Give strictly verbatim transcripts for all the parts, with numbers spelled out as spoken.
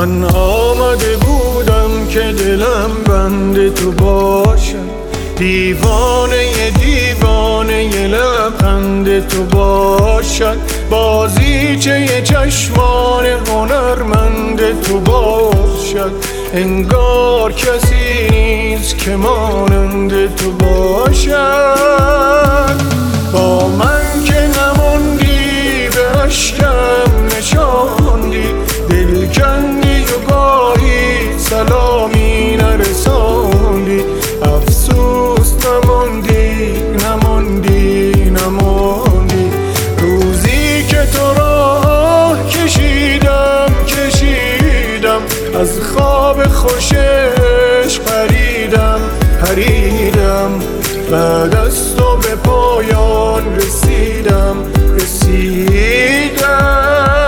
من آمده بودم که دلم بند تو باشم، دیوانه دیوانه لبخند تو باشد، بازیچه چشمان هنرمند تو باشد. انگار کسی نیست که مانند تو باشد. با من که نماندی به اشکم نشاندی، دل کندی و گاهی سلامی نرساندی. افسوس نماندی نماندی نماندی، روزی که تو را کشیدم کشیدم، از خواب خوشش پریدم پریدم، بعد از تو به پایان رسیدم رسیدم.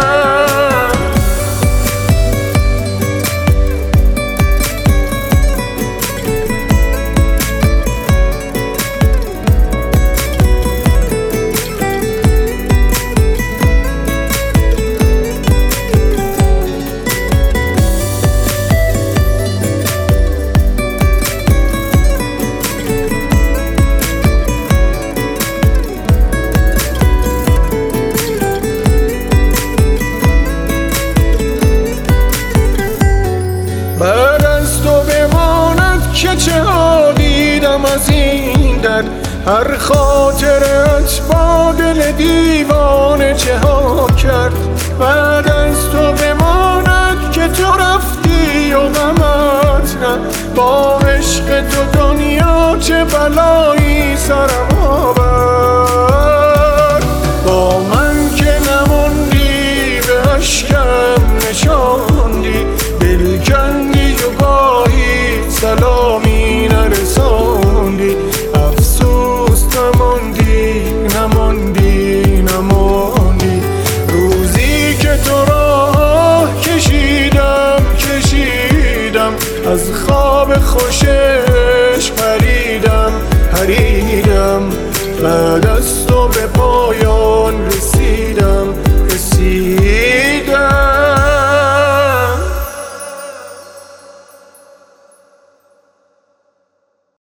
بعد از تو بماند که چه ها دیدم از این در، هر خاطرت با دل دیوانه چه ها کرد. بعد از تو بماند که تو رفتی و غمت نه، با عشق تو دنیا چه بلایی سرم آورد. با من که نماندی به اشکم نشاندی، دل کندی و گاهی سلامی نرساندی. افسوس نماندی نماندی نماندی، روزی که تو را کشیدم کشیدم، از خواب خوشش پریدم پریدم، بعد از